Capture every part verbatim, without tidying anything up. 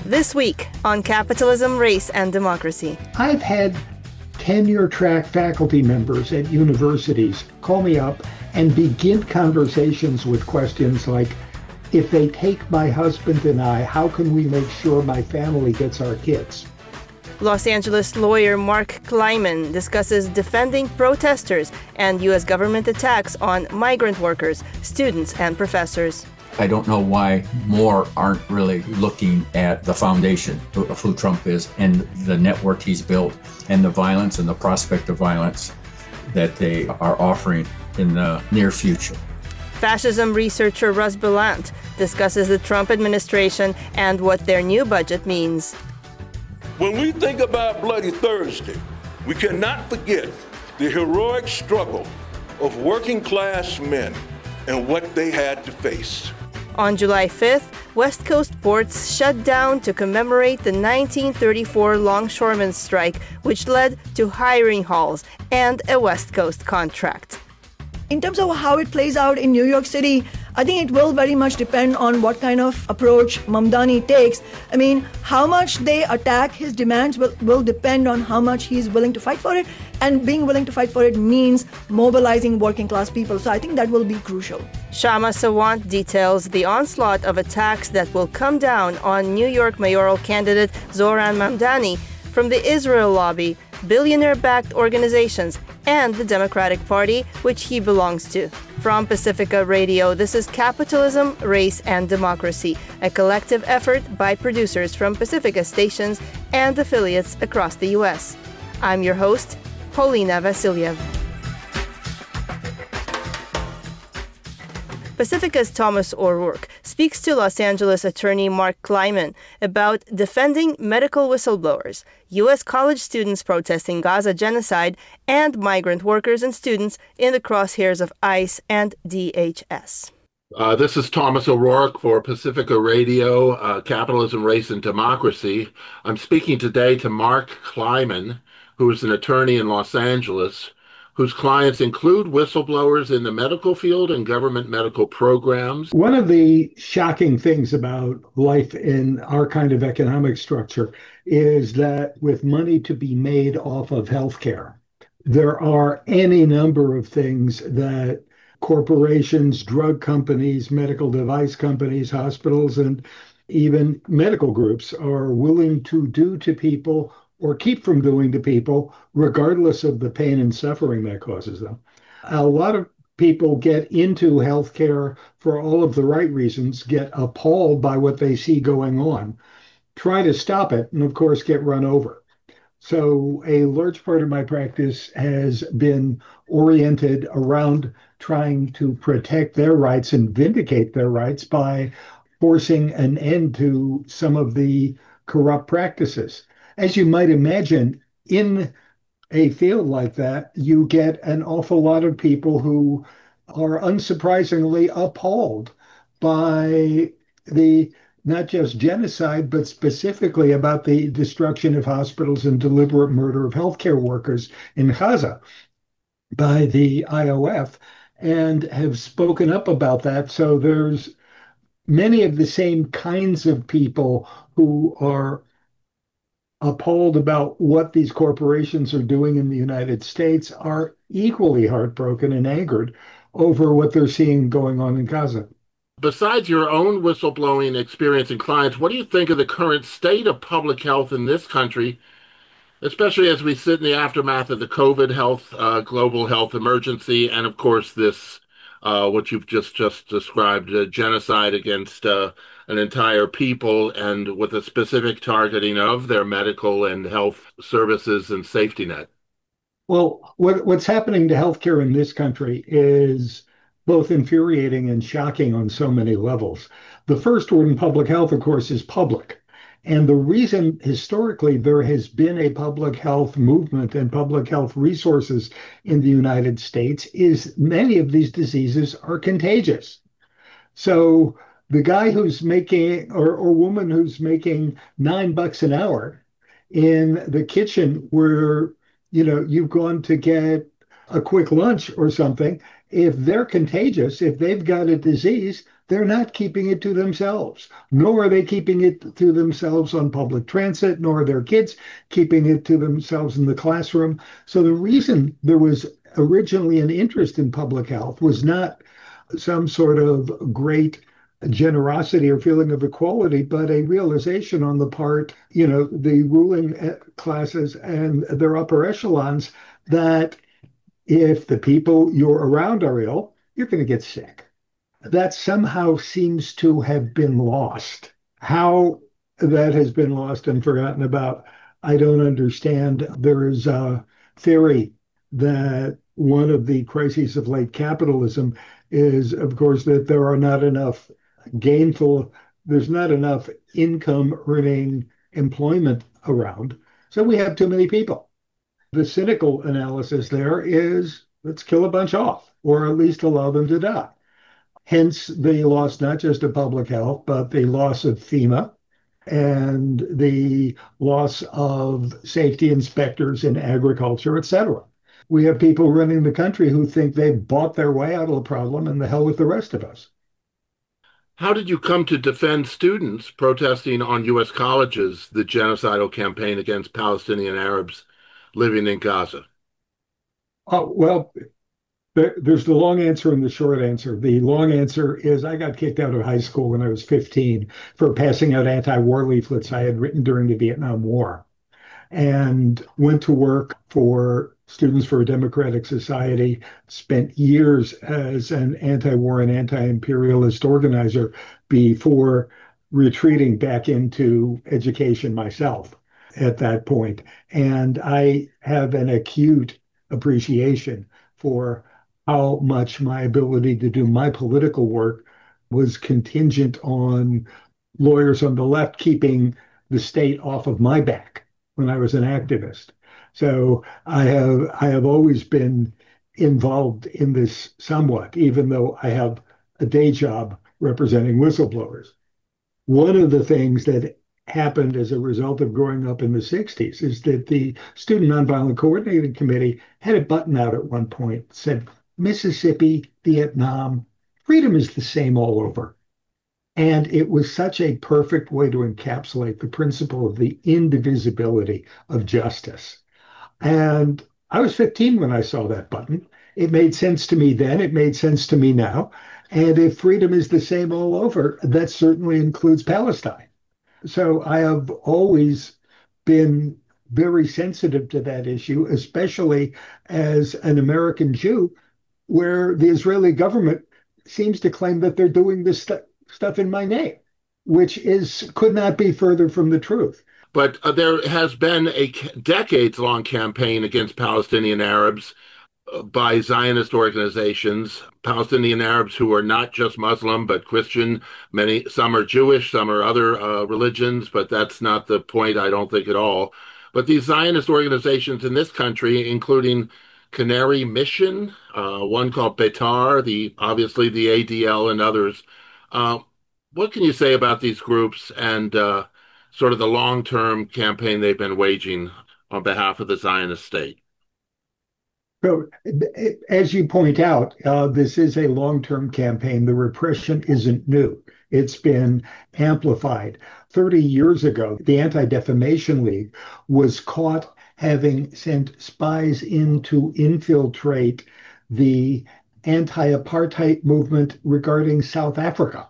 This week on Capitalism, Race, and Democracy. I've had tenure-track faculty members at universities call me up and begin conversations with questions like, if they take my husband and I, how can we make sure my family gets our kids? Los Angeles lawyer Mark Kleiman discusses defending protesters and U S government attacks on migrant workers, students, and professors. I don't know why more aren't really looking at the foundation of who Trump is and the network he's built and the violence and the prospect of violence that they are offering in the near future. Fascism researcher Russ Belant discusses the Trump administration and what their new budget means. When we think about Bloody Thursday, we cannot forget the heroic struggle of working class men and what they had to face. On July fifth, West Coast ports shut down to commemorate the nineteen thirty-four longshoremen's strike, which led to hiring halts and a West Coast contract. In terms of how it plays out in New York City, I think it will very much depend on what kind of approach Mamdani takes. I mean, how much they attack his demands will, will depend on how much he's willing to fight for it. And being willing to fight for it means mobilizing working class people. So I think that will be crucial. Shama Sawant details the onslaught of attacks that will come down on New York mayoral candidate Zohran Mamdani from the Israel lobby, billionaire-backed organizations, and the Democratic Party, which he belongs to. From Pacifica Radio, this is Capitalism, Race, and Democracy, a collective effort by producers from Pacifica stations and affiliates across the U S. I'm your host, Paulina Vasiliev. Pacifica's Thomas O'Rourke speaks to Los Angeles attorney Mark Kleiman about defending medical whistleblowers, U S college students protesting Gaza genocide, and migrant workers and students in the crosshairs of ICE and D H S. Uh, this is Thomas O'Rourke for Pacifica Radio, uh, Capitalism, Race, and Democracy. I'm speaking today to Mark Kleiman, who is an attorney in Los Angeles, whose clients include whistleblowers in the medical field and government medical programs. One of the shocking things about life in our kind of economic structure is that with money to be made off of healthcare, there are any number of things that corporations, drug companies, medical device companies, hospitals, and even medical groups are willing to do to people or keep from doing to people, regardless of the pain and suffering that causes them. A lot of people get into healthcare for all of the right reasons, get appalled by what they see going on, try to stop it, and of course get run over. So a large part of my practice has been oriented around trying to protect their rights and vindicate their rights by forcing an end to some of the corrupt practices. As you might imagine, in a field like that, you get an awful lot of people who are unsurprisingly appalled by the not just genocide, but specifically about the destruction of hospitals and deliberate murder of healthcare workers in Gaza by the I O F, and have spoken up about that. So there's many of the same kinds of people who are appalled about what these corporations are doing in the United States are equally heartbroken and angered over what they're seeing going on in Gaza. Besides your own whistleblowing experience and clients, what do you think of the current state of public health in this country, especially as we sit in the aftermath of the COVID health, uh, global health emergency, and of course this, uh, what you've just, just described, uh, genocide against uh, an entire people, and with a specific targeting of their medical and health services and safety net? Well, what, what's happening to healthcare in this country is both infuriating and shocking on so many levels. The first word in public health, of course, is public. And the reason historically there has been a public health movement and public health resources in the United States is many of these diseases are contagious. So the guy who's making, or, or woman who's making nine bucks an hour in the kitchen where, you know, you've gone to get a quick lunch or something, if they're contagious, if they've got a disease, they're not keeping it to themselves, nor are they keeping it to themselves on public transit, nor are their kids keeping it to themselves in the classroom. So the reason there was originally an interest in public health was not some sort of great generosity or feeling of equality, but a realization on the part, you know, the ruling classes and their upper echelons that if the people you're around are ill, you're going to get sick. That somehow seems to have been lost. How that has been lost and forgotten about, I don't understand. There is a theory that one of the crises of late capitalism is, of course, that there are not enough gainful, there's not enough income earning employment around. So we have too many people. The cynical analysis there is let's kill a bunch off, or at least allow them to die. Hence the loss not just of public health, but the loss of FEMA and the loss of safety inspectors in agriculture, et cetera. We have people running the country who think they've bought their way out of the problem, and the hell with the rest of us. How did you come to defend students protesting on U S colleges the genocidal campaign against Palestinian Arabs living in Gaza? Oh, well, there, there's the long answer and the short answer. The long answer is I got kicked out of high school when I was fifteen for passing out anti-war leaflets I had written during the Vietnam War, and went to work for Students for a Democratic Society, spent years as an anti-war and anti-imperialist organizer before retreating back into education myself at that point. And I have an acute appreciation for how much my ability to do my political work was contingent on lawyers on the left keeping the state off of my back when I was an activist. So I have I have always been involved in this somewhat, even though I have a day job representing whistleblowers. One of the things that happened as a result of growing up in the sixties is that the Student Nonviolent Coordinating Committee had a button out at one point that said, Mississippi, Vietnam, freedom is the same all over. And it was such a perfect way to encapsulate the principle of the indivisibility of justice. And I was fifteen when I saw that button. It made sense to me then. It made sense to me now. And if freedom is the same all over, that certainly includes Palestine. So I have always been very sensitive to that issue, especially as an American Jew, where the Israeli government seems to claim that they're doing this st- stuff in my name, which is could not be further from the truth. But uh, there has been a decades-long campaign against Palestinian Arabs uh, by Zionist organizations, Palestinian Arabs who are not just Muslim, but Christian. Many, some are Jewish, some are other uh, religions, but that's not the point, I don't think, at all. But these Zionist organizations in this country, including Canary Mission, uh, one called Beitar, the obviously the A D L and others, uh, what can you say about these groups and uh, sort of the long-term campaign they've been waging on behalf of the Zionist state? So, as you point out, uh, this is a long-term campaign. The repression isn't new. It's been amplified. thirty years ago, the Anti-Defamation League was caught having sent spies in to infiltrate the anti-apartheid movement regarding South Africa.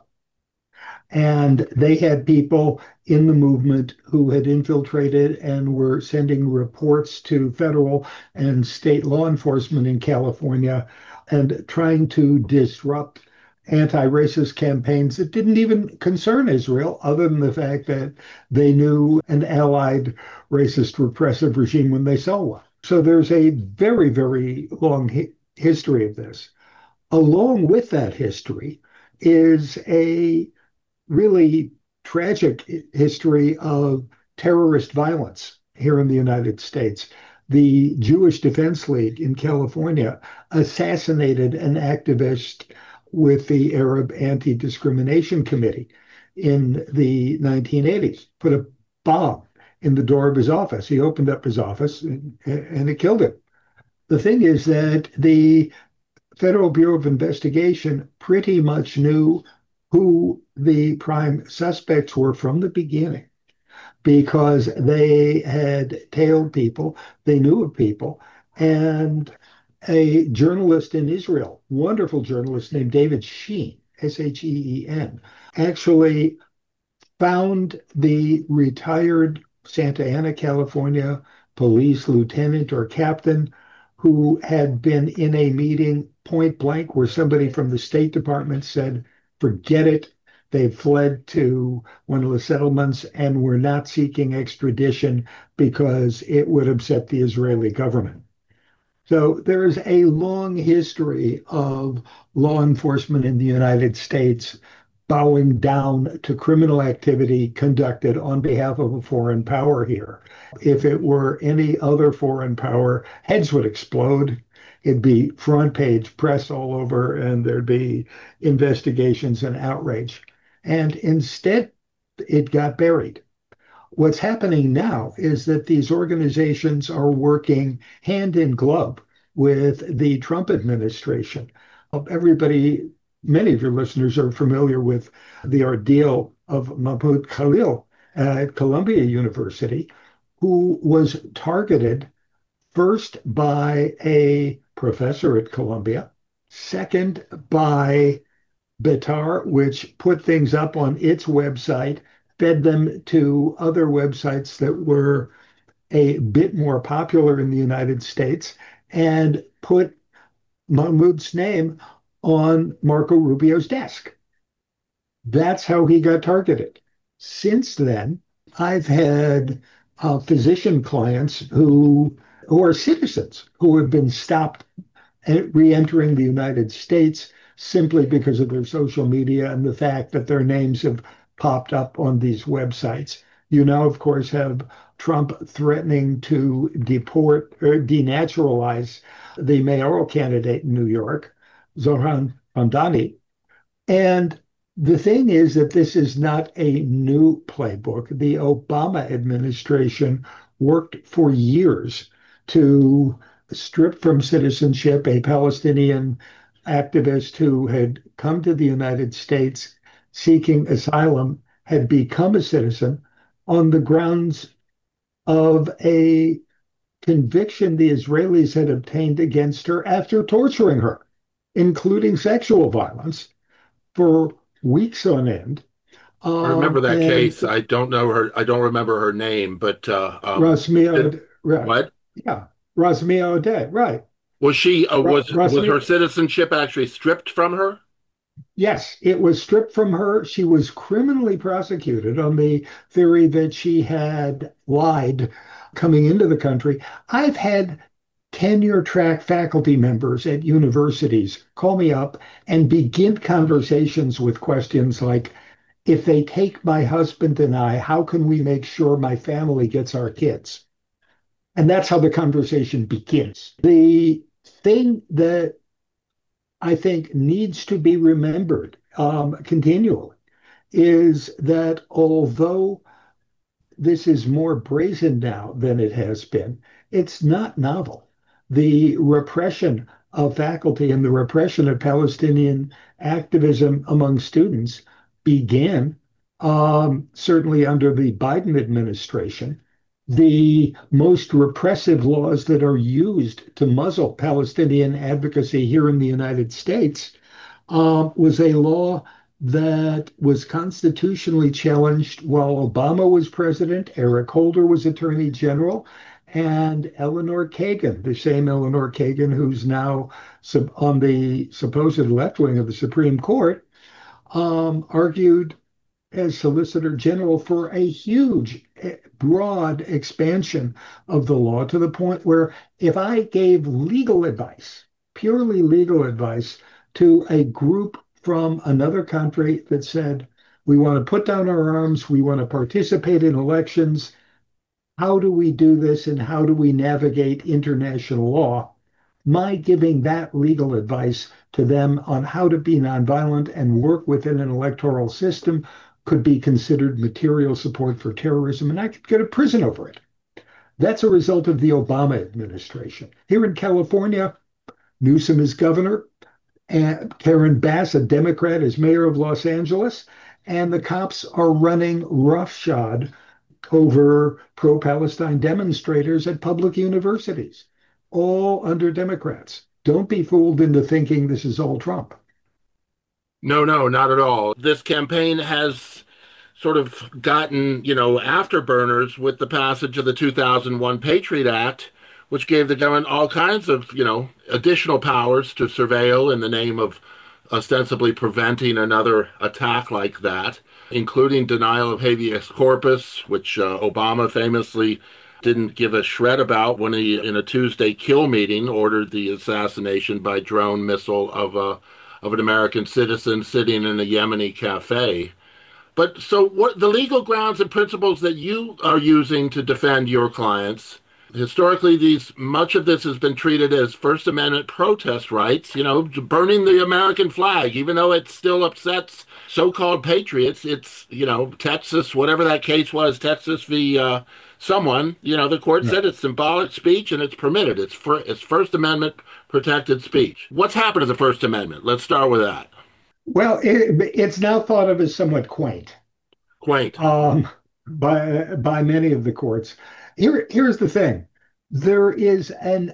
And they had people in the movement who had infiltrated and were sending reports to federal and state law enforcement in California and trying to disrupt anti-racist campaigns that didn't even concern Israel, other than the fact that they knew an allied racist repressive regime when they saw one. So there's a very, very long hi- history of this. Along with that history is a really tragic history of terrorist violence here in the United States. The Jewish Defense League in California assassinated an activist with the Arab Anti-Discrimination Committee in the nineteen eighties, put a bomb in the door of his office. He opened up his office and, and it killed him. The thing is that the Federal Bureau of Investigation pretty much knew who the prime suspects were from the beginning because they had tailed people, they knew of people, and a journalist in Israel, wonderful journalist named David Sheen, S H E E N, actually found the retired Santa Ana, California police lieutenant or captain who had been in a meeting point blank where somebody from the State Department said, forget it. They fled to one of the settlements and were not seeking extradition because it would upset the Israeli government. So there is a long history of law enforcement in the United States bowing down to criminal activity conducted on behalf of a foreign power here. If it were any other foreign power, heads would explode. It'd be front page press all over, and there'd be investigations and outrage. And instead, it got buried. What's happening now is that these organizations are working hand in glove with the Trump administration. Everybody, many of your listeners are familiar with the ordeal of Mahmoud Khalil at Columbia University, who was targeted first by a professor at Columbia, second by Betar, which put things up on its website, fed them to other websites that were a bit more popular in the United States, and put Mahmoud's name on Marco Rubio's desk. That's how he got targeted. Since then, I've had uh, physician clients who, who are citizens who have been stopped at re-entering the United States simply because of their social media and the fact that their names have popped up on these websites. You now, of course, have Trump threatening to deport or denaturalize the mayoral candidate in New York, Zohran Mamdani. And the thing is that this is not a new playbook. The Obama administration worked for years to strip from citizenship a Palestinian activist who had come to the United States seeking asylum, had become a citizen on the grounds of a conviction the Israelis had obtained against her after torturing her, including sexual violence, for weeks on end. Um, I remember that and case. I don't know her. I don't remember her name, but uh, um, Rasmea, right. What? Yeah, Rasmea Odeh, right. Was she, uh, was, Ra- was her citizenship actually stripped from her? Yes, it was stripped from her. She was criminally prosecuted on the theory that she had lied coming into the country. I've had tenure track faculty members at universities call me up and begin conversations with questions like, if they take my husband and I, how can we make sure my family gets our kids? And that's how the conversation begins. The thing that I think needs to be remembered um, continually is that although this is more brazen now than it has been, it's not novel. The repression of faculty and the repression of Palestinian activism among students began um, certainly under the Biden administration. The most repressive laws that are used to muzzle Palestinian advocacy here in the United States uh, was a law that was constitutionally challenged while Obama was president, Eric Holder was attorney general, and Eleanor Kagan, the same Eleanor Kagan who's now sub- on the supposed left wing of the Supreme Court, um, argued as Solicitor General for a huge, broad expansion of the law to the point where if I gave legal advice, purely legal advice, to a group from another country that said, we want to put down our arms, we want to participate in elections, how do we do this and how do we navigate international law? My giving that legal advice to them on how to be nonviolent and work within an electoral system could be considered material support for terrorism, and I could go to prison over it. That's a result of the Obama administration. Here in California, Newsom is governor. and Karen Bass, a Democrat, is mayor of Los Angeles, and the cops are running roughshod over pro-Palestine demonstrators at public universities, all under Democrats. Don't be fooled into thinking this is all Trump. No, no, not at all. This campaign has sort of gotten, you know, afterburners with the passage of the two thousand one Patriot Act, which gave the government all kinds of, you know, additional powers to surveil in the name of ostensibly preventing another attack like that, including denial of habeas corpus, which uh, Obama famously didn't give a shred about when he, in a Tuesday kill meeting, ordered the assassination by drone missile of a of an American citizen sitting in a Yemeni cafe. But so what the legal grounds and principles that you are using to defend your clients, historically, these much of this has been treated as First Amendment protest rights, you know, burning the American flag, even though it still upsets so-called patriots. It's, you know, Texas, whatever that case was, Texas v. Uh, someone, you know, the court Yeah. said it's symbolic speech and it's permitted. It's, for, it's First Amendment protected speech. What's happened to the First Amendment? Let's start with that. Well, it, it's now thought of as somewhat quaint. Quaint. Um, by by many of the courts. Here, here's the thing. There is an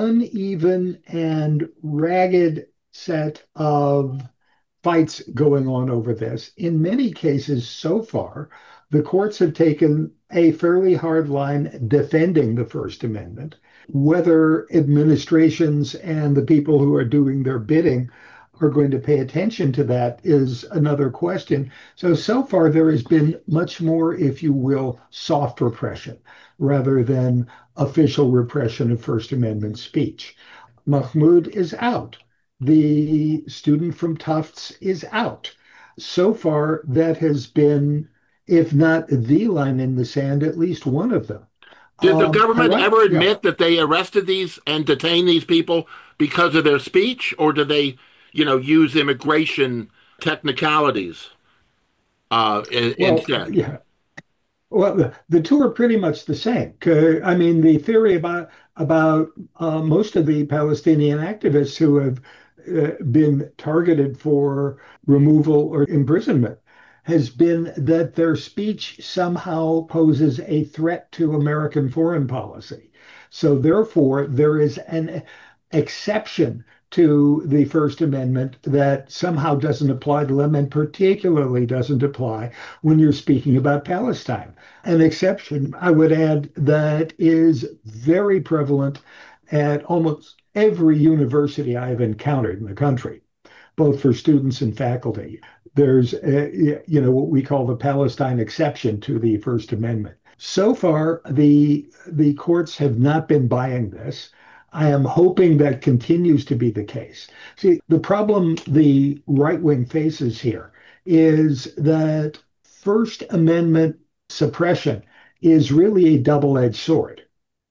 uneven and ragged set of fights going on over this. In many cases so far, the courts have taken a fairly hard line defending the First Amendment. Whether administrations and the people who are doing their bidding are going to pay attention to that is another question. So, so far there has been much more, if you will, soft repression rather than official repression of First Amendment speech. Mahmoud is out. The student from Tufts is out. So far, that has been, if not the line in the sand, at least one of them. Did the Um, government like, ever admit yeah. that they arrested these and detained these people because of their speech, or did they, you know, use immigration technicalities uh, in, well, instead? Yeah. Well, the, the two are pretty much the same. I mean, the theory about about uh, most of the Palestinian activists who have uh, been targeted for removal or imprisonment has been that their speech somehow poses a threat to American foreign policy. So therefore, there is an exception to the First Amendment that somehow doesn't apply to them, and particularly doesn't apply when you're speaking about Palestine. An exception, I would add, that is very prevalent at almost every university I've encountered in the country, both for students and faculty. There's, a, you know, what we call the Palestine exception to the First Amendment. So far, the the courts have not been buying this. I am hoping that continues to be the case. See, the problem the right wing faces here is that First Amendment suppression is really a double-edged sword,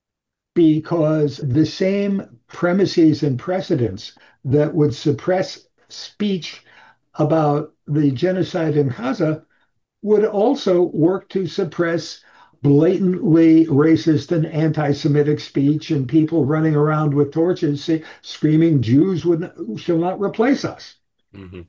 because the same premises and precedents that would suppress speech about the genocide in Gaza would also work to suppress blatantly racist and anti-Semitic speech and people running around with torches say, screaming, Jews would, shall not replace us. Mm-hmm.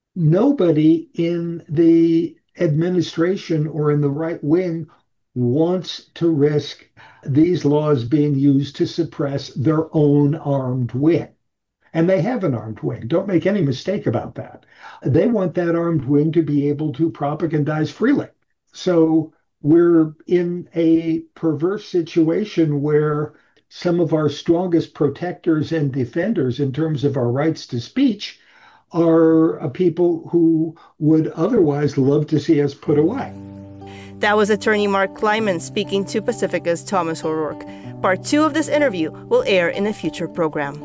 Nobody in the administration or in the right wing wants to risk these laws being used to suppress their own armed wing. And they have an armed wing. Don't make any mistake about that. They want that armed wing to be able to propagandize freely. So we're in a perverse situation where some of our strongest protectors and defenders in terms of our rights to speech are uh, people who would otherwise love to see us put away. That was attorney Mark Kleiman speaking to Pacifica's Thomas O'Rourke. Part two of this interview will air in a future program.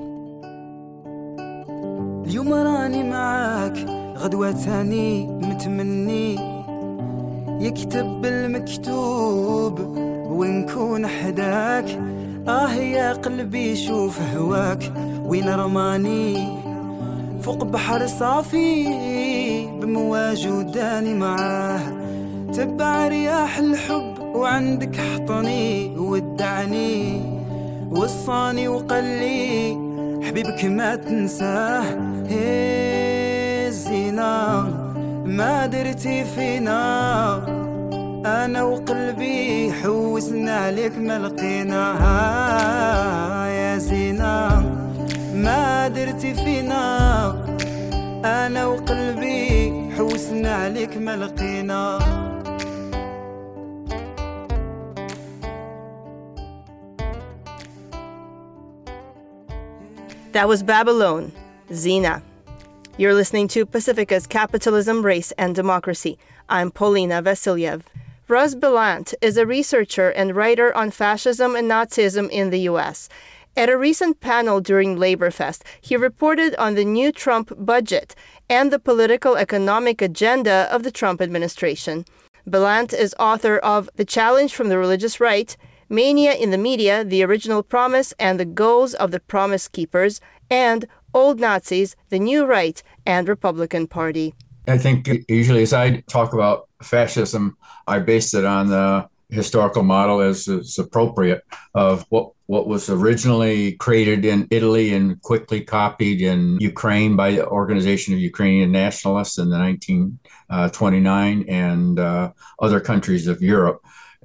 اليوم راني معاك غدوة تاني متمني يكتب المكتوب ونكون حداك آه يا قلبي شوف هواك وين رماني فوق بحر صافي بمواج وداني معاه تبع رياح الحب وعندك حطني ودعني وصاني وقلي حبيبك ما تنساه هي الزينة ما درتي فينا أنا وقلبي حوسنا عليك ما لقيناها يا زينة ما درتي فينا أنا وقلبي حوسنا عليك ما لقينا. That was Babylon, Zina. You're listening to Pacifica's Capitalism, Race, and Democracy. I'm Paulina Vasiliev. Russ Belant is a researcher and writer on fascism and Nazism in the U S. At a recent panel during LaborFest, he reported on the new Trump budget and the political economic agenda of the Trump administration. Belant is author of The Challenge from the Religious Right, Mania in the Media, The Original Promise and the Goals of the Promise Keepers, and Old Nazis, The New Right and Republican Party. I think usually as I talk about fascism, I base it on the historical model as is appropriate of what, what was originally created in Italy and quickly copied in Ukraine by the Organization of Ukrainian Nationalists in the nineteen twenty-nine and uh, other countries of Europe.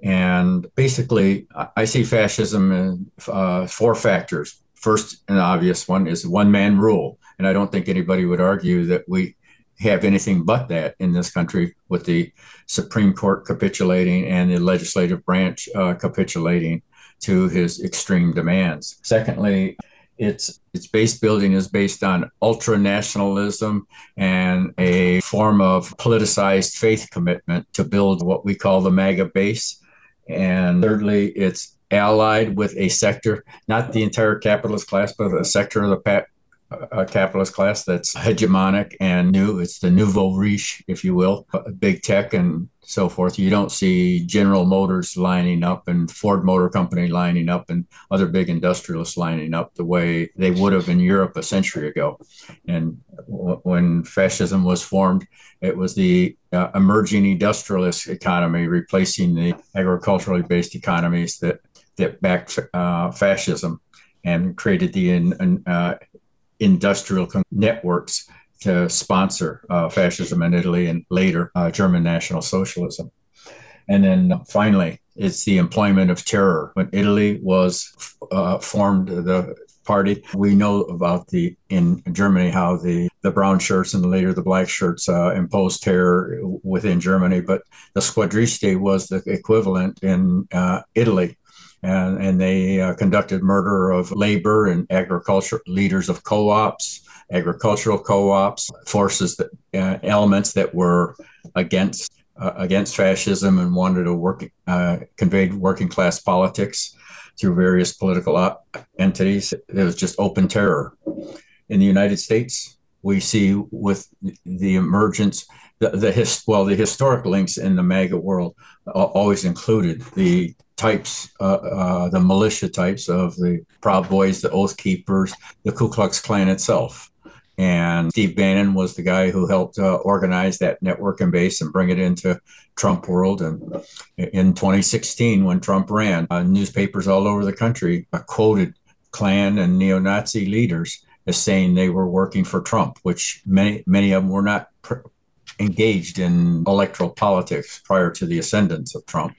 And basically, I see fascism in uh, four factors. First and obvious one is one-man rule. And I don't think anybody would argue that we have anything but that in this country, with the Supreme Court capitulating and the legislative branch uh, capitulating to his extreme demands. Secondly, its its base building is based on ultra-nationalism and a form of politicized faith commitment to build what we call the MAGA base. And thirdly, it's allied with a sector, not the entire capitalist class, but a sector of the pat, uh, capitalist class that's hegemonic and new. It's the nouveau riche, if you will, big tech and so forth. You don't see General Motors lining up and Ford Motor Company lining up and other big industrialists lining up the way they would have in Europe a century ago. And w- when fascism was formed, it was the uh, emerging industrialist economy replacing the agriculturally based economies that, that backed uh, fascism and created the in, uh, industrial networks to sponsor uh, fascism in Italy and later uh, German National Socialism. And then finally, it's the employment of terror. When Italy was uh, formed, the party, we know about the in Germany how the, the brown shirts and later the black shirts uh, imposed terror within Germany. But the squadristi was the equivalent in uh, Italy. And, and they uh, conducted murder of labor and agriculture, leaders of co-ops, agricultural co-ops, forces that uh, elements that were against uh, against fascism and wanted to work uh, conveyed working class politics through various political op- entities. It was just open terror. In the United States, we see with the emergence, the, the his, well, the historic links in the MAGA world always included the types, uh, uh, the militia types of the Proud Boys, the Oath Keepers, the Ku Klux Klan itself. And Steve Bannon was the guy who helped uh, organize that network and base and bring it into Trump world. And in twenty sixteen, when Trump ran, uh, newspapers all over the country uh, quoted Klan and neo-Nazi leaders as saying they were working for Trump, which many, many of them were not pr- engaged in electoral politics prior to the ascendance of Trump.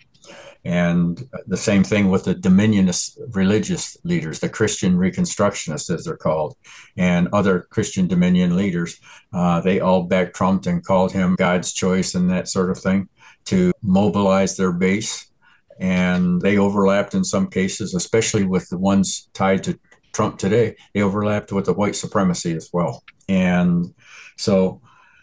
And the same thing with the Dominionist religious leaders, the Christian Reconstructionists, as they're called, and other Christian Dominion leaders. Uh, they all backed Trump and called him God's choice and that sort of thing to mobilize their base. And they overlapped in some cases, especially with the ones tied to Trump today. They overlapped with the white supremacy as well. And so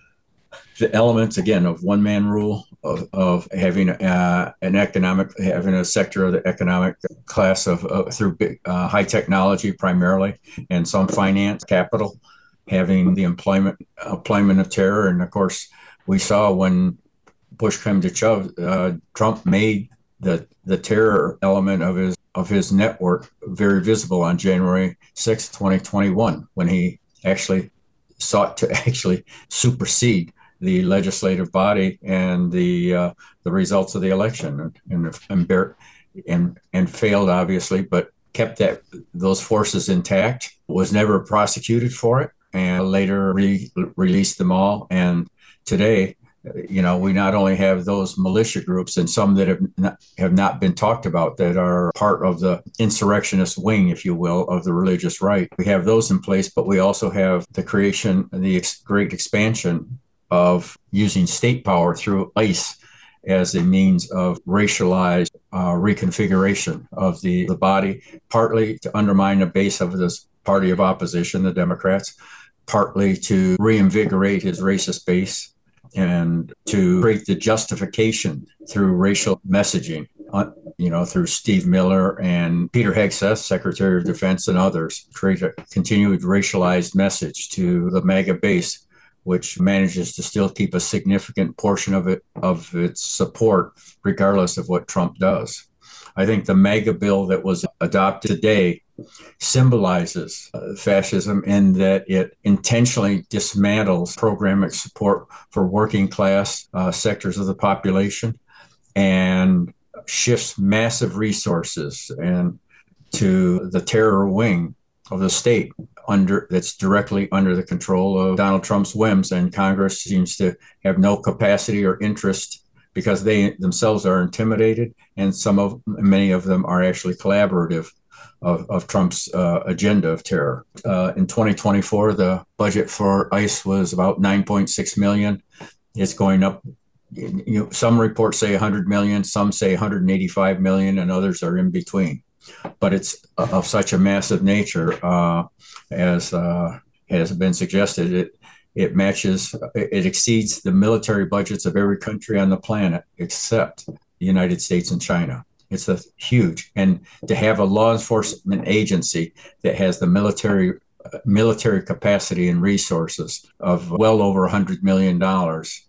the elements, again, of one-man rule, of, of having uh, an economic, having a sector of the economic class of uh, through big, uh, high technology primarily, and some finance capital, having the employment employment of terror. And of course, we saw when push came to shove, uh, Trump made the the terror element of his of his network very visible on January sixth, twenty twenty-one, when he actually sought to actually supersede the legislative body and the uh, the results of the election, and and and, and, and failed, obviously, but kept that those forces intact, was never prosecuted for it, and later re- released them all. And today, you know, we not only have those militia groups and some that have not, have not been talked about that are part of the insurrectionist wing, if you will, of the religious right. We have those in place, but we also have the creation, the ex- great expansion of using state power through ICE as a means of racialized uh, reconfiguration of the, the body, partly to undermine the base of this party of opposition, the Democrats, partly to reinvigorate his racist base, and to create the justification through racial messaging, uh, you know, through Steve Miller and Peter Hegseth, Secretary of Defense, and others, create a continued racialized message to the MAGA base, which manages to still keep a significant portion of it, of its support, regardless of what Trump does. I think the MAGA bill that was adopted today symbolizes uh, fascism in that it intentionally dismantles programmatic support for working class uh, sectors of the population and shifts massive resources and to the terror wing of the state under that's directly under the control of Donald Trump's whims, and Congress seems to have no capacity or interest because they themselves are intimidated, and some of many of them are actually collaborative Of, of Trump's uh, agenda of terror. Uh, in twenty twenty-four, the budget for ICE was about nine point six million. It's going up. You know, some reports say one hundred million, some say one hundred eighty-five million, and others are in between. But it's of such a massive nature, uh, as uh, has been suggested. It it matches, it exceeds the military budgets of every country on the planet except the United States and China. It's a huge, and to have a law enforcement agency that has the military uh, military capacity and resources of well over one hundred million dollars,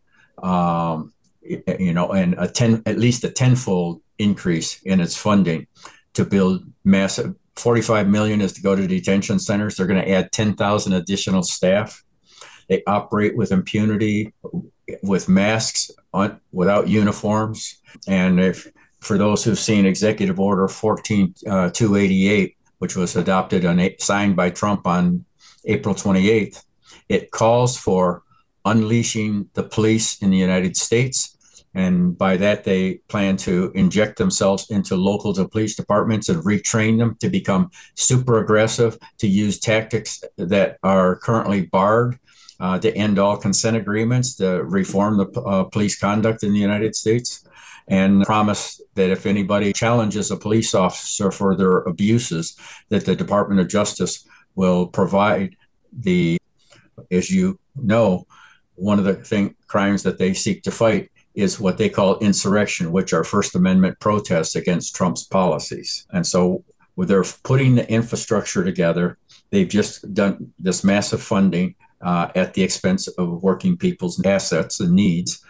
um, you know, and a ten, at least a tenfold increase in its funding to build massive. forty-five million is to go to detention centers. They're going to add ten thousand additional staff. They operate with impunity, with masks on, without uniforms, and if. For those who've seen Executive Order fourteen two eighty-eight, which was adopted and signed by Trump on April twenty-eighth, it calls for unleashing the police in the United States. And by that, they plan to inject themselves into local police departments and retrain them to become super aggressive, to use tactics that are currently barred, uh, to end all consent agreements, to reform the uh, police conduct in the United States, and promise that if anybody challenges a police officer for their abuses, that the Department of Justice will provide the, as you know, one of the thing, crimes that they seek to fight is what they call insurrection, which are First Amendment protests against Trump's policies. And so they're putting the infrastructure together. They've just done this massive funding uh, at the expense of working people's assets and needs.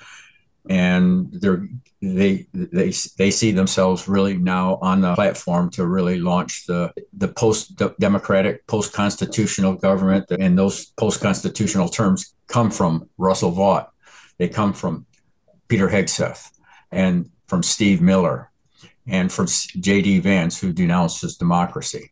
And they're they they they see themselves really now on the platform to really launch the the post democratic, post constitutional government. And those post constitutional terms come from Russell Vought. They come from Peter Hegseth and from Steve Miller and from J D Vance, who denounces democracy.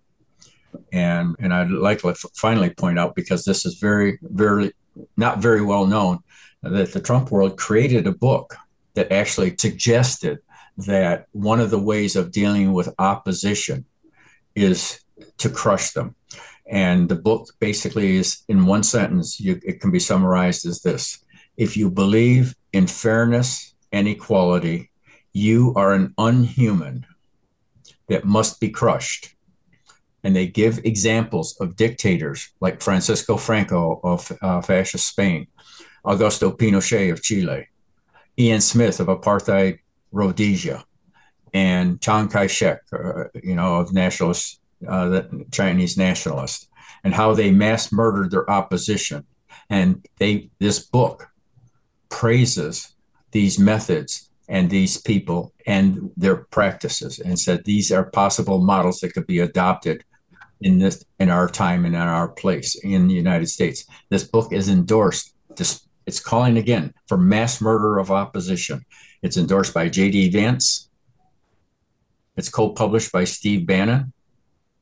And and I'd like to finally point out, because this is very very not very well known, that the Trump world created a book that actually suggested that one of the ways of dealing with opposition is to crush them. And the book basically is, in one sentence, you, it can be summarized as this: if you believe in fairness and equality, you are an unhuman that must be crushed. And they give examples of dictators like Francisco Franco of uh, fascist Spain, Augusto Pinochet of Chile, Ian Smith of apartheid Rhodesia, and Chiang Kai-shek, uh, you know, of nationalists, uh, the Chinese nationalists, and how they mass murdered their opposition. And they, this book praises these methods and these people and their practices, and said these are possible models that could be adopted in this, in our time and in our place in the United States. This book is endorsed. This, it's calling again for mass murder of opposition. It's endorsed by J D Vance. It's co-published by Steve Bannon.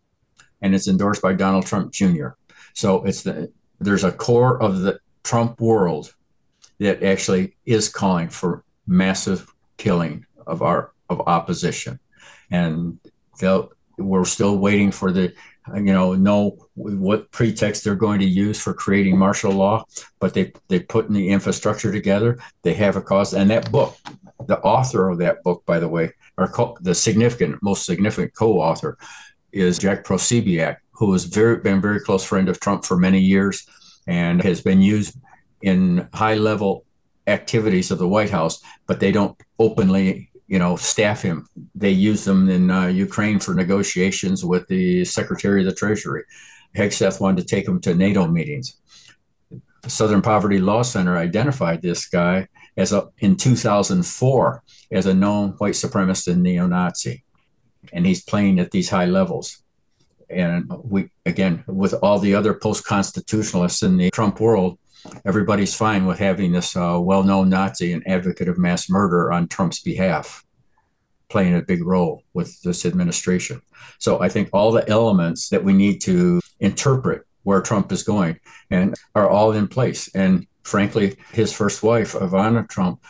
and it's endorsed by Donald Trump Junior So it's the there's a core of the Trump world that actually is calling for massive killing of our of opposition, and we're still waiting for the you know know what pretext they're going to use for creating martial law, but they they putting the infrastructure together. They have a cause, and that book, the author of that book, by the way, or co- the significant most significant co-author is Jack Posobiec, who has very been very close friend of Trump for many years, and has been used in high level activities of the White House, but they don't openly, you know, staff him. They use them in uh, Ukraine for negotiations with the Secretary of the Treasury. Hegseth wanted to take him to NATO meetings. The Southern Poverty Law Center identified this guy as a, in two thousand four as a known white supremacist and neo-Nazi, and he's playing at these high levels. And we, again, with all the other post-constitutionalists in the Trump world, everybody's fine with having this uh, well-known Nazi and advocate of mass murder on Trump's behalf playing a big role with this administration. So I think all the elements that we need to interpret where Trump is going and are all in place. And frankly, his first wife, Ivana Trump,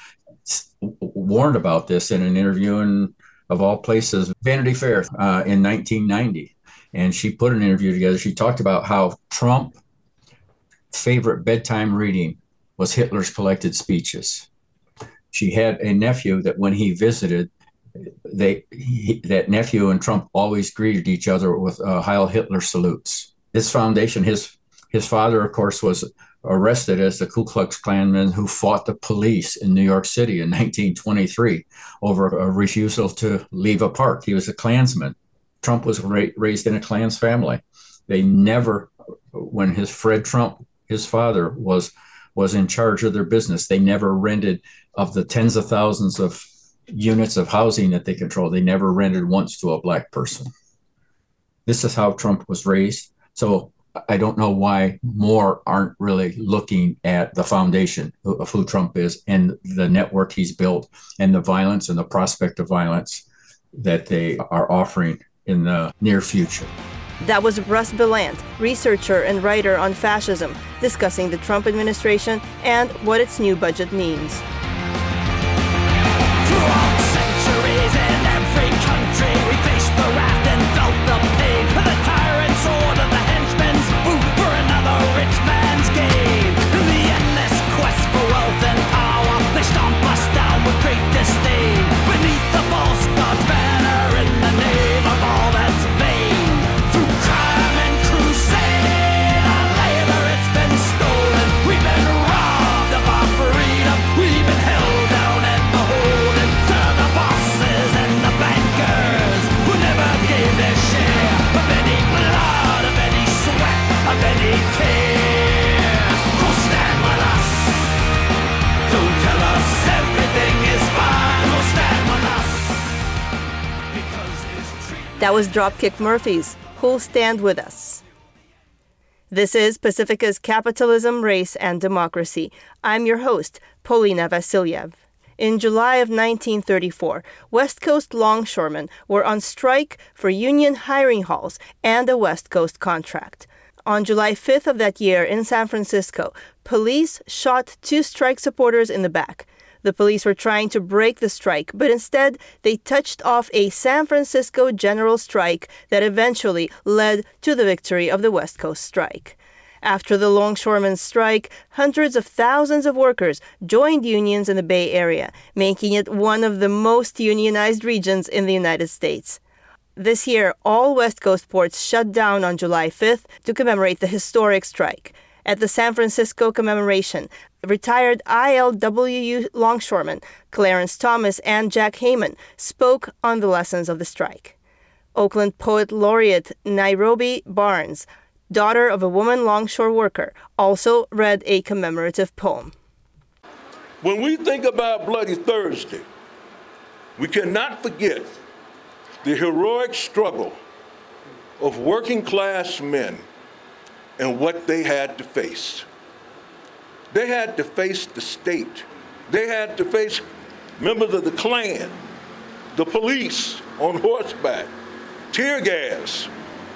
warned about this in an interview in, of all places, Vanity Fair uh, in nineteen ninety. And she put an interview together. She talked about how Trump favorite bedtime reading was Hitler's collected speeches. She had a nephew that when he visited, they he, that nephew and Trump always greeted each other with uh, Heil Hitler salutes. His foundation, his his father, of course, was arrested as the Ku Klux Klanman who fought the police in New York City in nineteen twenty-three over a refusal to leave a park. He was a Klansman. Trump was ra- raised in a Klans family. They never, when his Fred Trump, his father, was was in charge of their business, they never rented, of the tens of thousands of units of housing that they control, they never rented once to a black person. This is how Trump was raised. So I don't know why more aren't really looking at the foundation of who Trump is and the network he's built and the violence and the prospect of violence that they are offering in the near future. That was Russ Belant, researcher and writer on fascism, discussing the Trump administration and what its new budget means. Throughout centuries in every country, we faced the wrath and felt the pain. The tyrant's order, the henchman's boot for another rich man's gain. In the endless quest for wealth and power, they stomp us down with great disdain. Beneath the false God's banner, in the name of all that's vain. Through crime and crusade, our labor, it's been stolen. We've been robbed of our freedom. We've been held down and beholden to the bosses and the bankers who never gave their share of any blood, of any sweat, of any tear. So stand with us. Don't tell us everything is fine. Oh, stand with us. Because this treaty. That was Dropkick Murphys, Who'll Stand With Us. This is Pacifica's Capitalism, Race, and Democracy. I'm your host, Polina Vasilyev. In July of nineteen thirty-four, West Coast longshoremen were on strike for union hiring halls and a West Coast contract. On July fifth of that year in San Francisco, police shot two strike supporters in the back. The police were trying to break the strike, but instead they touched off a San Francisco general strike that eventually led to the victory of the West Coast strike. After the longshoremen's strike, hundreds of thousands of workers joined unions in the Bay Area, making it one of the most unionized regions in the United States. This year, all West Coast ports shut down on July fifth to commemorate the historic strike. At the San Francisco commemoration, retired I L W U longshoremen Clarence Thomas and Jack Heyman spoke on the lessons of the strike. Oakland Poet Laureate Nairobi Barnes, daughter of a woman longshore worker, also read a commemorative poem. When we think about Bloody Thursday, we cannot forget the heroic struggle of working class men and what they had to face. They had to face the state. They had to face members of the Klan, the police on horseback, tear gas,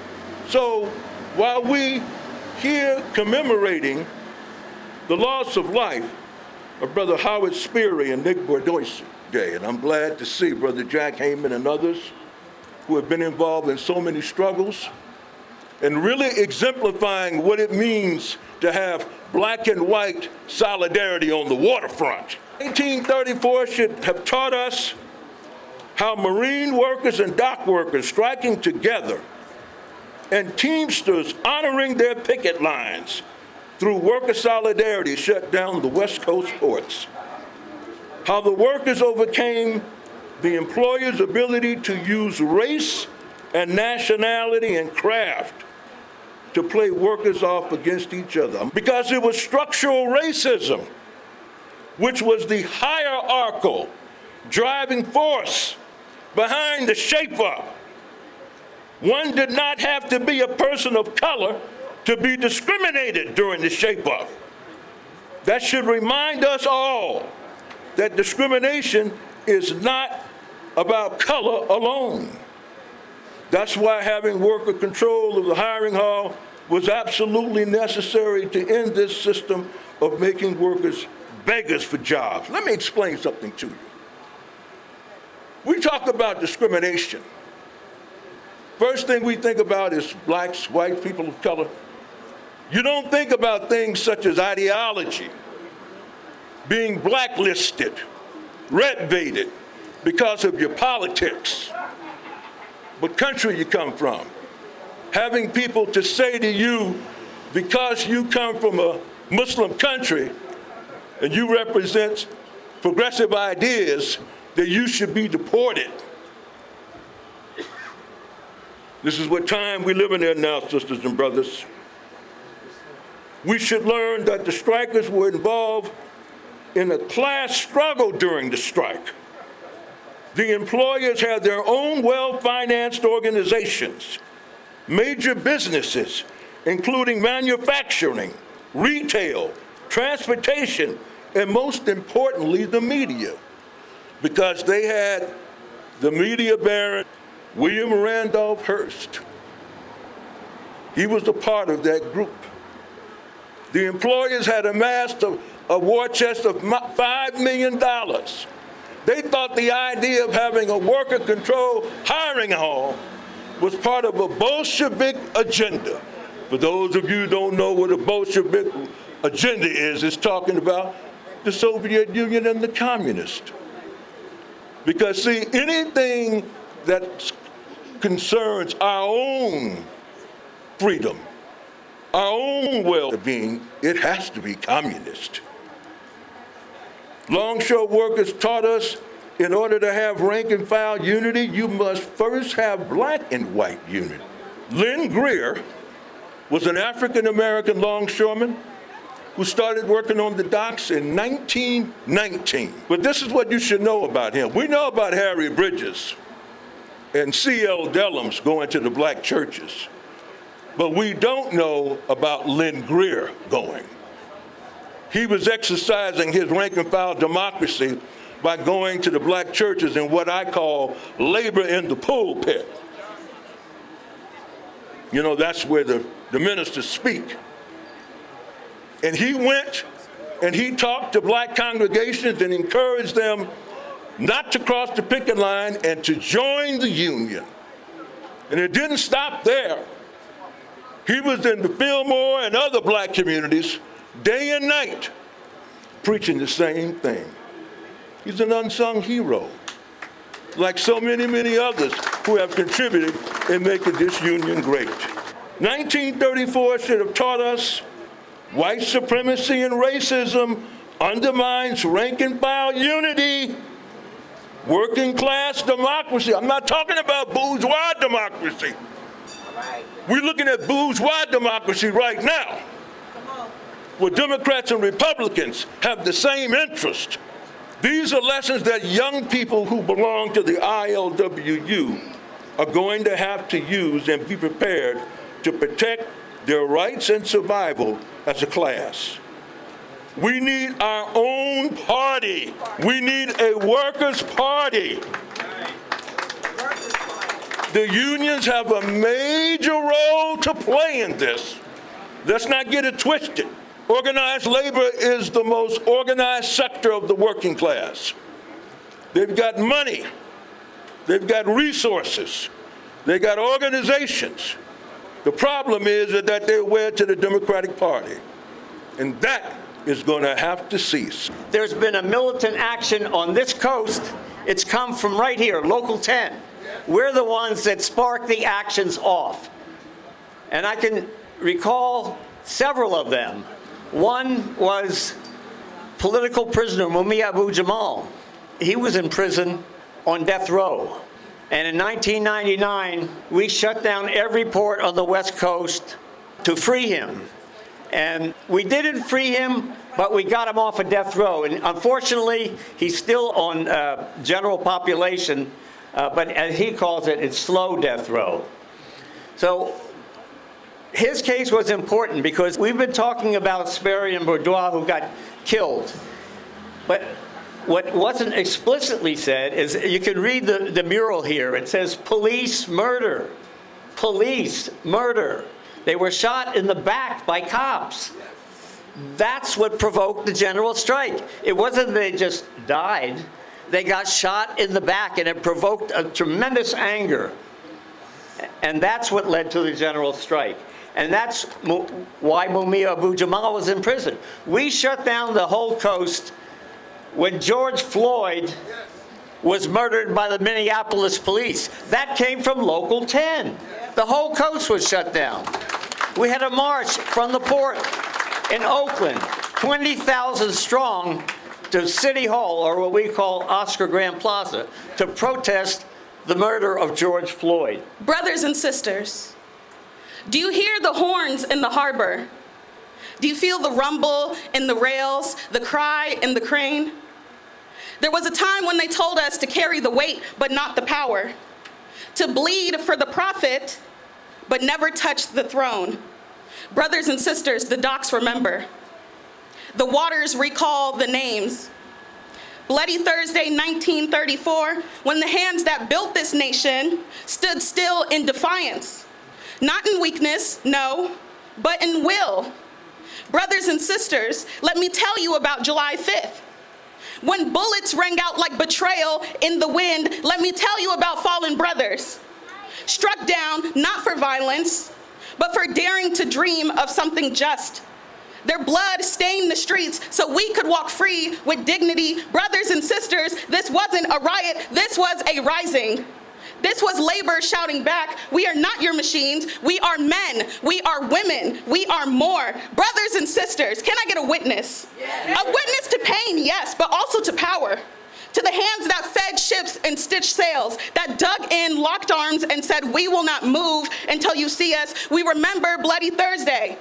So while we here commemorating the loss of life of Brother Howard Speary and Nick Bordoise Day, and I'm glad to see Brother Jack Heyman and others who have been involved in so many struggles and really exemplifying what it means to have black and white solidarity on the waterfront. eighteen thirty-four should have taught us how marine workers and dock workers striking together and Teamsters honoring their picket lines through worker solidarity shut down the West Coast ports. How the workers overcame the employer's ability to use race and nationality and craft to play workers off against each other. Because it was structural racism, which was the hierarchical driving force behind the shape-up. One did not have to be a person of color to be discriminated during the shape-up. That should remind us all that discrimination is not about color alone. That's why having worker control of the hiring hall was absolutely necessary to end this system of making workers beggars for jobs. Let me explain something to you. We talk about discrimination. First thing we think about is blacks, whites, people of color. You don't think about things such as ideology, being blacklisted, red-baited because of your politics, what country you come from, having people to say to you, because you come from a Muslim country and you represent progressive ideas, that you should be deported. This is what time we live in there now, sisters and brothers. We should learn that the strikers were involved in a class struggle during the strike. The employers had their own well-financed organizations, major businesses, including manufacturing, retail, transportation, and most importantly, the media, because they had the media baron, William Randolph Hearst. He was a part of that group. The employers had amassed a, a war chest of five million dollars. They thought the idea of having a worker-controlled hiring hall was part of a Bolshevik agenda. For those of you who don't know what a Bolshevik agenda is, it's talking about the Soviet Union and the communists. Because see, anything that concerns our own freedom, our own well-being, it has to be communist. Longshore workers taught us in order to have rank and file unity, you must first have black and white unity. Lynn Greer was an African-American longshoreman who started working on the docks in nineteen nineteen. But this is what you should know about him. We know about Harry Bridges and C L Dellums going to the black churches, but we don't know about Lynn Greer going. He was exercising his rank and file democracy by going to the black churches in what I call labor in the pulpit. You know, that's where the, the ministers speak. And he went and he talked to black congregations and encouraged them not to cross the picket line and to join the union. And it didn't stop there. He was in the Fillmore and other black communities day and night, preaching the same thing. He's an unsung hero, like so many, many others who have contributed in making this union great. nineteen thirty-four should have taught us white supremacy and racism undermines rank and file unity, working class democracy. I'm not talking about bourgeois democracy. We're looking at bourgeois democracy right now, where Democrats and Republicans have the same interest. These are lessons that young people who belong to the I L W U are going to have to use and be prepared to protect their rights and survival as a class. We need our own party. We need a workers' party. The unions have a major role to play in this. Let's not get it twisted. Organized labor is the most organized sector of the working class. They've got money. They've got resources. They've got organizations. The problem is that they're wed to the Democratic Party. And that is going to have to cease. There's been a militant action on this coast. It's come from right here, Local ten. We're the ones that sparked the actions off. And I can recall several of them. One was political prisoner Mumia Abu-Jamal. He was in prison on death row. And in nineteen ninety-nine, we shut down every port on the West Coast to free him. And we didn't free him, but we got him off of death row. And unfortunately, he's still on uh, general population, uh, but as he calls it, it's slow death row. So his case was important because we've been talking about Sperry and Bourdois who got killed. But what wasn't explicitly said is, you can read the, the mural here. It says, police murder, police murder. They were shot in the back by cops. That's what provoked the general strike. It wasn't they just died. They got shot in the back, and it provoked a tremendous anger. And that's what led to the general strike. And that's why Mumia Abu-Jamal was in prison. We shut down the whole coast when George Floyd was murdered by the Minneapolis police. That came from Local ten. The whole coast was shut down. We had a march from the port in Oakland, twenty thousand strong, to City Hall, or what we call Oscar Grant Plaza, to protest the murder of George Floyd. Brothers and sisters, do you hear the horns in the harbor? Do you feel the rumble in the rails, the cry in the crane? There was a time when they told us to carry the weight, but not the power, to bleed for the profit, but never touch the throne. Brothers and sisters, the docks remember. The waters recall the names. Bloody Thursday, nineteen thirty-four, when the hands that built this nation stood still in defiance. Not in weakness, no, but in will. Brothers and sisters, let me tell you about July fifth. When bullets rang out like betrayal in the wind, let me tell you about fallen brothers. Struck down, not for violence, but for daring to dream of something just. Their blood stained the streets so we could walk free with dignity. Brothers and sisters, this wasn't a riot, this was a rising. This was labor shouting back, we are not your machines, we are men, we are women, we are more. Brothers and sisters, can I get a witness? Yeah. A witness to pain, yes, but also to power. To the hands that fed ships and stitched sails, that dug in, locked arms, and said, we will not move until you see us. We remember Bloody Thursday.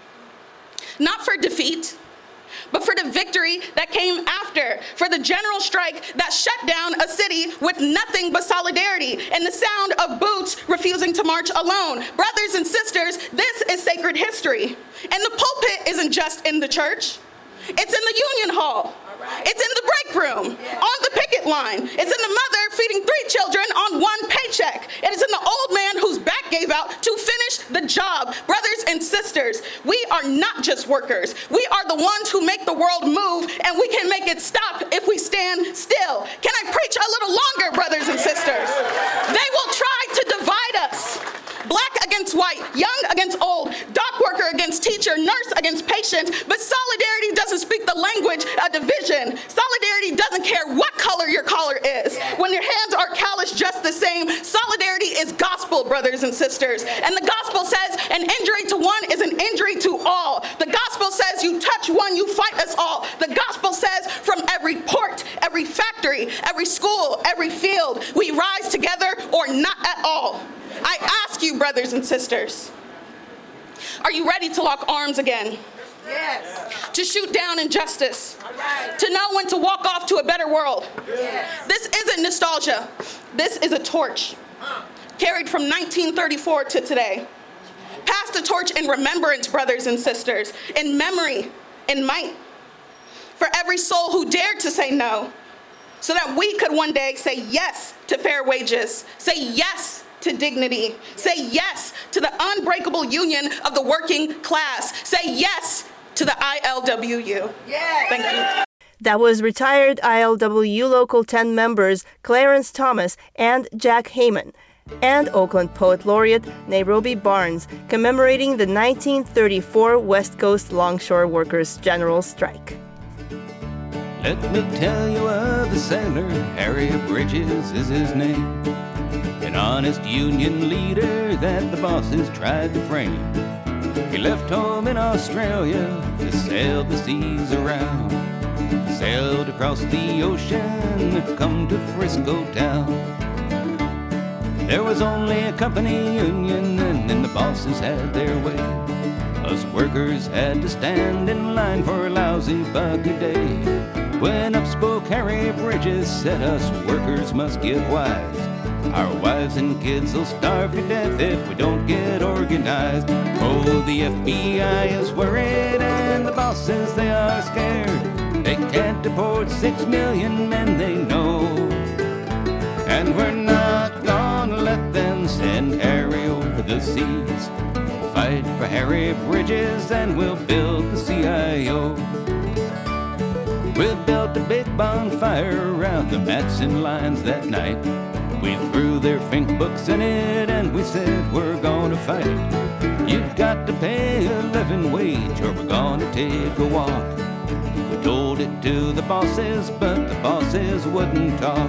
Not for defeat, but for the victory that came after, for the general strike that shut down a city with nothing but solidarity and the sound of boots refusing to march alone. Brothers and sisters, this is sacred history. And the pulpit isn't just in the church. It's in the union hall. It's in the break room, on the picket line. It's in the mother feeding three children on one paycheck. And it's in the old man whose back gave out to finish the job. Brothers and sisters, we are not just workers. We are the ones who make the world move, and we can make it stop if we stand still. Can I preach a little longer, brothers and sisters? They will try to divide us. Black against white, young against old, dock worker against teacher, nurse against patient, but solidarity doesn't speak the language of division. Solidarity doesn't care what color your collar is. When your hands are calloused just the same, solidarity is gospel, brothers and sisters. And the gospel says an injury to one is an injury to all. The gospel says you touch one, you fight us all. The gospel says from every port, every factory, every school, every field, we rise together or not at all. I ask you, brothers and sisters, are you ready to lock arms again? Yes. To shoot down injustice. Right. To know when to walk off to a better world. Yes. This isn't nostalgia. This is a torch. Huh. Carried from nineteen thirty-four to today. Pass the torch in remembrance, brothers and sisters, in memory, in might, for every soul who dared to say no, so that we could one day say yes to fair wages, say yes to dignity. Say yes to the unbreakable union of the working class. Say yes to the I L W U. Yeah. Thank you. That was retired I L W U Local ten members Clarence Thomas and Jack Heyman, and Oakland Poet Laureate Nairobi Barnes, commemorating the nineteen thirty-four West Coast Longshore Workers' General Strike. Let me tell you of the sailor, Harry Bridges is his name. An honest union leader that the bosses tried to frame. He left home in Australia to sail the seas around. Sailed across the ocean, come to Frisco town. There was only a company union, and then the bosses had their way. Us workers had to stand in line for a lousy buck a day. When up spoke Harry Bridges, said us workers must get wise. Our wives and kids will starve to death if we don't get organized. Oh, the F B I is worried and the bosses, they are scared. They can't deport six million men, they know. And we're not gonna let them send Harry over the seas. We'll fight for Harry Bridges and we'll build the C I O. We built a big bonfire around the Matson lines that night. We threw their think books in it and we said we're gonna fight. You've got to pay a living wage or we're gonna take a walk. We told it to the bosses, but the bosses wouldn't talk.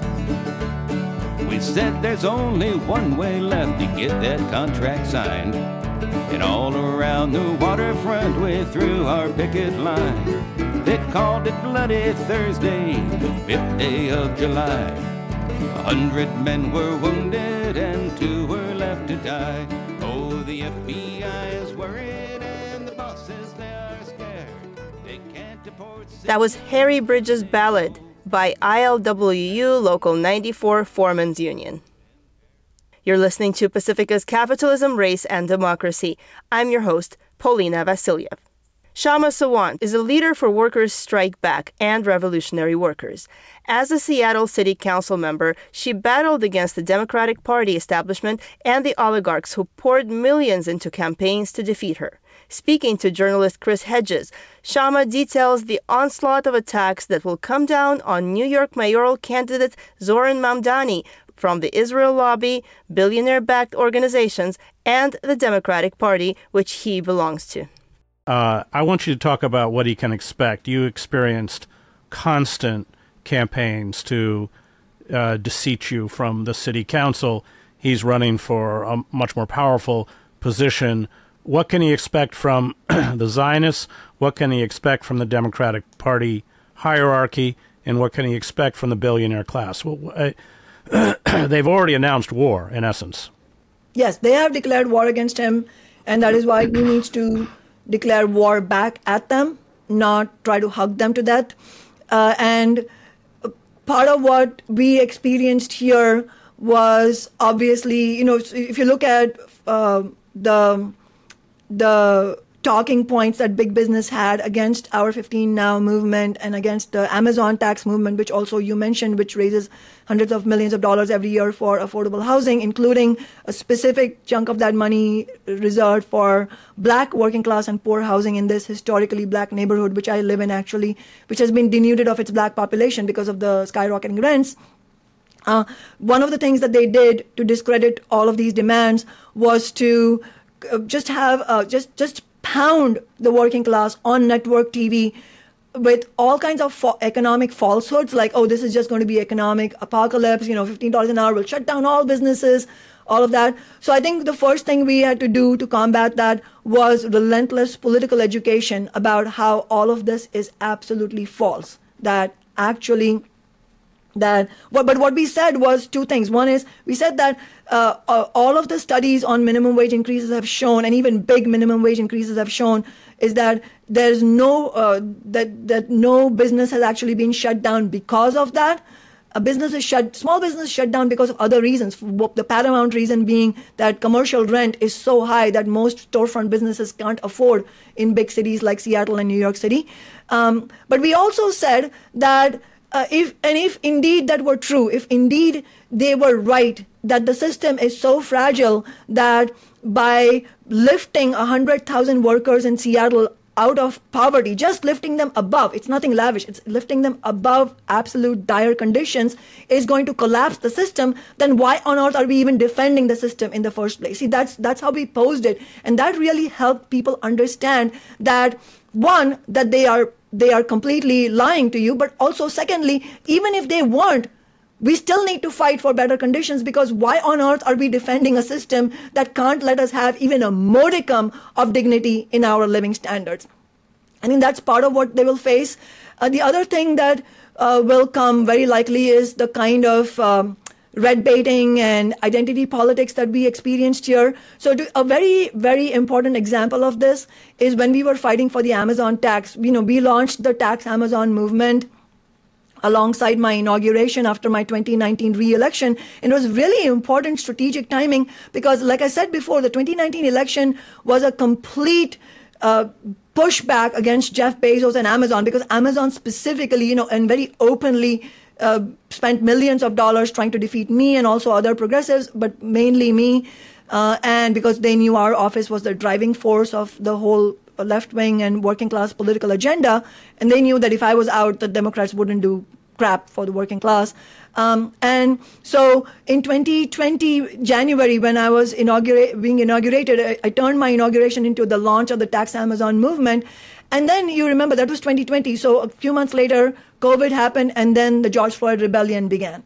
We said there's only one way left to get that contract signed. And all around the waterfront we threw our picket line. They called it Bloody Thursday, the fifth day of July. A hundred men were wounded and two were left to die. Oh, the F B I is worried and the bosses, they are scared. They can't deport... That was Harry Bridges' Ballad by I L W U Local ninety-four Foremen's Union. You're listening to Pacifica's Capitalism, Race, and Democracy. I'm your host, Paulina Vasiliev. Kshama Sawant is a leader for Workers' Strike Back and Revolutionary Workers. As a Seattle City Council member, she battled against the Democratic Party establishment and the oligarchs who poured millions into campaigns to defeat her. Speaking to journalist Chris Hedges, Kshama details the onslaught of attacks that will come down on New York mayoral candidate Zoran Mamdani from the Israel lobby, billionaire-backed organizations, and the Democratic Party, which he belongs to. Uh, I want you to talk about what he can expect. You experienced constant campaigns to uh, deseat you from the city council. He's running for a much more powerful position. What can he expect from the Zionists? What can he expect from the Democratic Party hierarchy? And what can he expect from the billionaire class? Well, uh, they've already announced war, in essence. Yes, they have declared war against him, and that is why he needs to declare war back at them, not try to hug them to death. Uh, and part of what we experienced here was obviously, you know, if you look at uh, the the talking points that big business had against our fifteen now movement and against the Amazon tax movement, which also you mentioned, which raises hundreds of millions of dollars every year for affordable housing, including a specific chunk of that money reserved for black working class and poor housing in this historically black neighborhood, which I live in actually, which has been denuded of its black population because of the skyrocketing rents. Uh, one of the things that they did to discredit all of these demands was to uh, just have, uh, just, just pound the working class on network T V with all kinds of fo- economic falsehoods, like, oh, this is just going to be economic apocalypse, you know, fifteen dollars an hour will shut down all businesses, all of that. So I think the first thing we had to do to combat that was relentless political education about how all of this is absolutely false, that actually that what but what we said was two things. One is we said that uh, uh, all of the studies on minimum wage increases have shown, and even big minimum wage increases have shown, is that there's no uh, that that no business has actually been shut down because of that. A business is shut, small business shut down because of other reasons. The paramount reason being that commercial rent is so high that most storefront businesses can't afford in big cities like Seattle and New York City. Um, but we also said that uh, if and if indeed that were true, if indeed they were right that the system is so fragile that by lifting one hundred thousand workers in Seattle out of poverty, just lifting them above, it's nothing lavish, it's lifting them above absolute dire conditions, is going to collapse the system, then why on earth are we even defending the system in the first place? See, that's that's how we posed it. And that really helped people understand that, one, that they are they are completely lying to you, but also secondly, even if they weren't, we still need to fight for better conditions, because why on earth are we defending a system that can't let us have even a modicum of dignity in our living standards? I think that's part of what they will face. Uh, the other thing that uh, will come very likely is the kind of um, red baiting and identity politics that we experienced here. So to, a very, very important example of this is when we were fighting for the Amazon tax. You know, we launched the Tax Amazon movement alongside my inauguration after my twenty nineteen re-election. And it was really important strategic timing because, like I said before, the twenty nineteen election was a complete uh, pushback against Jeff Bezos and Amazon, because Amazon specifically, you know, and very openly uh, spent millions of dollars trying to defeat me and also other progressives, but mainly me. Uh, and because they knew our office was the driving force of the whole left-wing and working-class political agenda, and they knew that if I was out, the Democrats wouldn't do crap for the working class. Um, and so in twenty twenty, January, when I was inaugurate, being inaugurated, I, I turned my inauguration into the launch of the Tax Amazon movement. And then you remember, that was twenty twenty. So a few months later, COVID happened, and then the George Floyd rebellion began.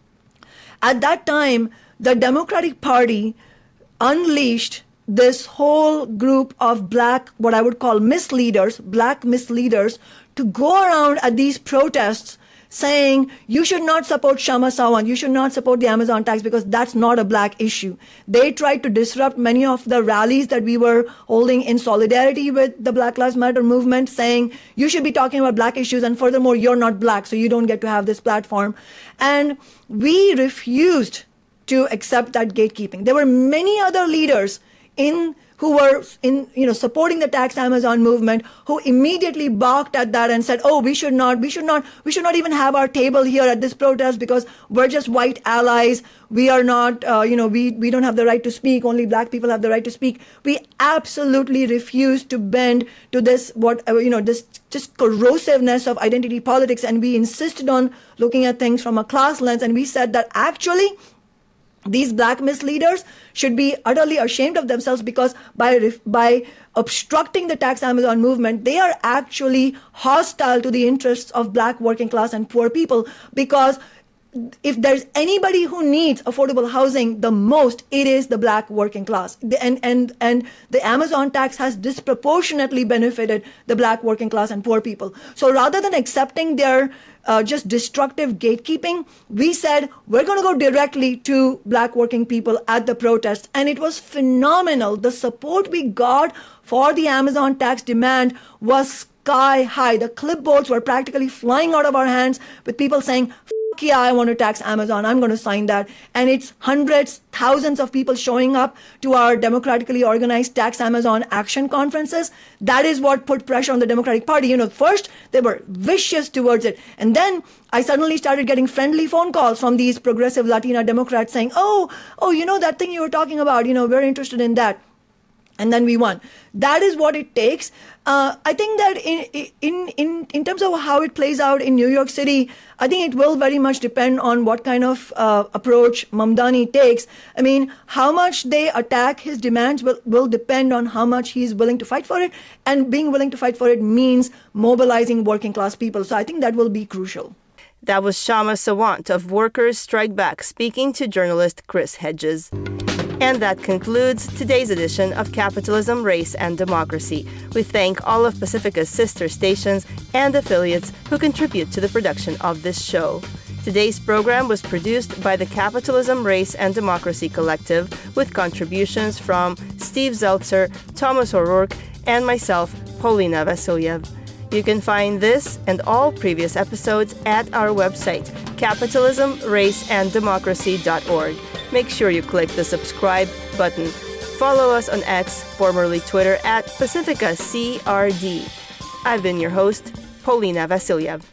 At that time, the Democratic Party unleashed this whole group of black, what I would call misleaders, black misleaders, to go around at these protests saying, you should not support Kshama Sawant, you should not support the Amazon tax because that's not a black issue. They tried to disrupt many of the rallies that we were holding in solidarity with the Black Lives Matter movement, saying, you should be talking about black issues, and furthermore, you're not black, so you don't get to have this platform. And we refused to accept that gatekeeping. There were many other leaders in who were in, you know, supporting the Tax Amazon movement, who immediately balked at that and said, oh, we should not, we should not, we should not even have our table here at this protest because we're just white allies. We are not, uh, you know, we, we don't have the right to speak. Only black people have the right to speak. We absolutely refused to bend to this, what, uh, you know, this just corrosiveness of identity politics. And we insisted on looking at things from a class lens. And we said that actually, these black misleaders should be utterly ashamed of themselves, because by by obstructing the Tax Amazon movement, they are actually hostile to the interests of black working class and poor people. Because if there's anybody who needs affordable housing the most, it is the black working class. And, and, and the Amazon tax has disproportionately benefited the black working class and poor people. So rather than accepting their uh, just destructive gatekeeping, we said, we're going to go directly to black working people at the protest. And it was phenomenal. The support we got for the Amazon tax demand was sky high. The clipboards were practically flying out of our hands with people saying, yeah, I want to tax Amazon, I'm going to sign that. And it's hundreds, thousands of people showing up to our democratically organized Tax Amazon action conferences. That is what put pressure on the Democratic Party. You know, first they were vicious towards it. And then I suddenly started getting friendly phone calls from these progressive Latina Democrats saying, oh, oh, you know, that thing you were talking about, you know, we're interested in that. And then we won. That is what it takes. Uh, I think that in, in in in terms of how it plays out in New York City, I think it will very much depend on what kind of uh, approach Mamdani takes. I mean, how much they attack his demands will, will depend on how much he's willing to fight for it. And being willing to fight for it means mobilizing working class people. So I think that will be crucial. That was Kshama Sawant of Workers Strike Back speaking to journalist Chris Hedges. And that concludes today's edition of Capitalism, Race, and Democracy. We thank all of Pacifica's sister stations and affiliates who contribute to the production of this show. Today's program was produced by the Capitalism, Race, and Democracy Collective with contributions from Steve Zeltzer, Thomas O'Rourke, and myself, Paulina Vasilyev. You can find this and all previous episodes at our website, capitalism race and democracy dot org. Make sure you click the subscribe button. Follow us on X, formerly Twitter, at Pacifica C R D. I've been your host, Paulina Vasilyev.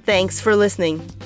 Thanks for listening.